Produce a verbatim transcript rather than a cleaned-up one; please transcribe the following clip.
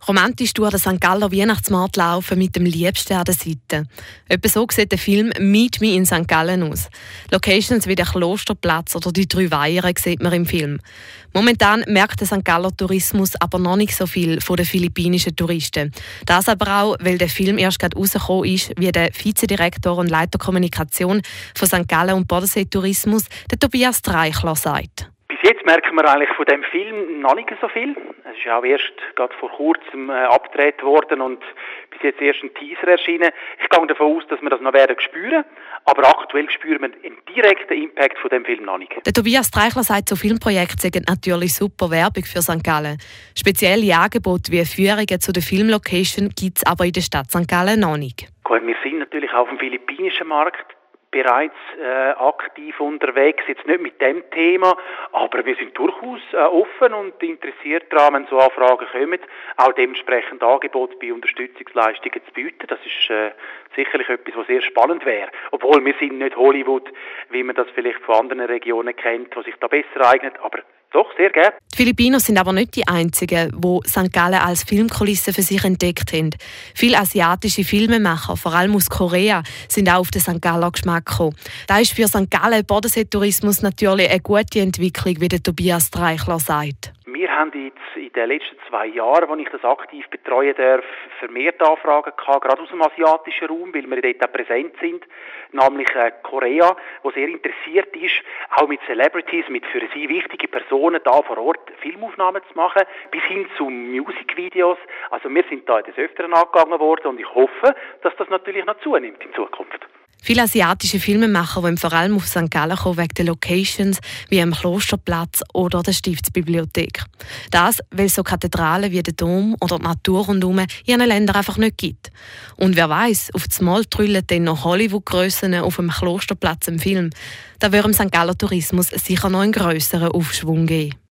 Romantisch durch den Sankt Galler Weihnachtsmarkt laufen mit dem Liebsten an der Seite. Etwa so sieht der Film «Meet Me in Sankt Gallen» aus. Locations wie der Klosterplatz oder die drei Weiher sieht man im Film. Momentan merkt der Sankt Galler Tourismus aber noch nicht so viel von den philippinischen Touristen. Das aber auch, weil der Film erst gerade rausgekommen ist, wie der Vizedirektor und Leiter Kommunikation von Sankt Gallen und Bodensee Tourismus, der Tobias Streichler, sagt. Bis jetzt merken wir eigentlich von dem Film noch nicht so viel. Es ist auch erst gerade vor kurzem äh, abgedreht worden und bis jetzt erst ein Teaser erschienen. Ich gehe davon aus, dass wir das noch werden spüren, aber aktuell spüren wir einen direkten Impact von dem Film noch nicht. Der Tobias Streichler sagt, so Filmprojekte sind natürlich super Werbung für Sankt Gallen. Spezielle Angebote wie Führungen zu der Filmlocation gibt es aber in der Stadt Sankt Gallen noch nicht. Gut, wir sind natürlich auf dem philippinischen Markt bereits äh, aktiv unterwegs, jetzt nicht mit dem Thema, aber wir sind durchaus äh, offen und interessiert daran, wenn so Anfragen kommen, auch dementsprechend Angebote bei Unterstützungsleistungen zu bieten. Das ist äh, sicherlich etwas, was sehr spannend wäre. Obwohl wir sind nicht Hollywood, wie man das vielleicht von anderen Regionen kennt, die sich da besser eignet, aber doch, sehr gerne. Die Philippiner sind aber nicht die einzigen, die Sankt Gallen als Filmkulisse für sich entdeckt haben. Viele asiatische Filmemacher, vor allem aus Korea, sind auch auf den Sankt Galler Geschmack gekommen. Da ist für Sankt Gallen Bodensee-Tourismus natürlich eine gute Entwicklung, wie der Tobias Streichler sagt. Wir haben jetzt in den letzten zwei Jahren, als ich das aktiv betreuen darf, vermehrt Anfragen gehabt, gerade aus dem asiatischen Raum, weil wir dort auch präsent sind, nämlich äh, Korea, wo sehr interessiert ist, auch mit Celebrities, mit für sie wichtigen Personen da vor Ort Filmaufnahmen zu machen, bis hin zu Musikvideos. Also wir sind da des Öfteren angegangen worden und ich hoffe, dass das natürlich noch zunimmt in Zukunft. Viele asiatische Filmemacher wollen vor allem auf Sankt Gallen kommen wegen der Locations wie am Klosterplatz oder der Stiftsbibliothek. Das, weil es so Kathedralen wie der Dom oder die Natur rundherum in ihren Ländern einfach nicht gibt. Und wer weiß, auf das Mal trüllen dann noch Hollywood-Grössen auf dem Klosterplatz im Film. Da würde dem Sankt Galler Tourismus sicher noch einen grösseren Aufschwung geben.